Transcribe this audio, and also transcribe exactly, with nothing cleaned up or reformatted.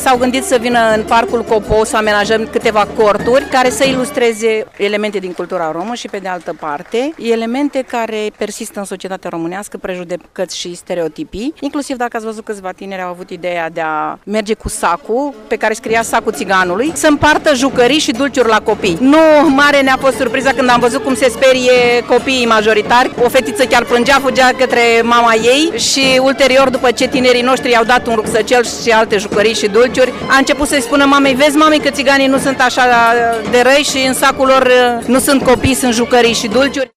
s-au gândit să vină în Parcul Copo să amenajăm câteva corturi care să ilustreze elemente din cultura romă și, pe de altă parte, elemente care persistă în societatea românească, prejudecăți și stereotipii, inclusiv dacă ați văzut câțiva tineri au avut ideea de a merge cu sacul, pe care scria sacul țiganului, să împartă jucării și dulciuri la copii. Nu mare ne-a fost surpriza când am văzut cum se sperie copiii majoritari. O fetiță chiar plângea, fugea către mama ei și ulterior, după ce tinerii noștri i-au dat un rucsăcel și alte jucării și dulciuri, a început să-i spună mamei: vezi, mami, că țiganii nu sunt așa de răi și în sacul lor nu sunt copii, sunt jucării și dulciuri.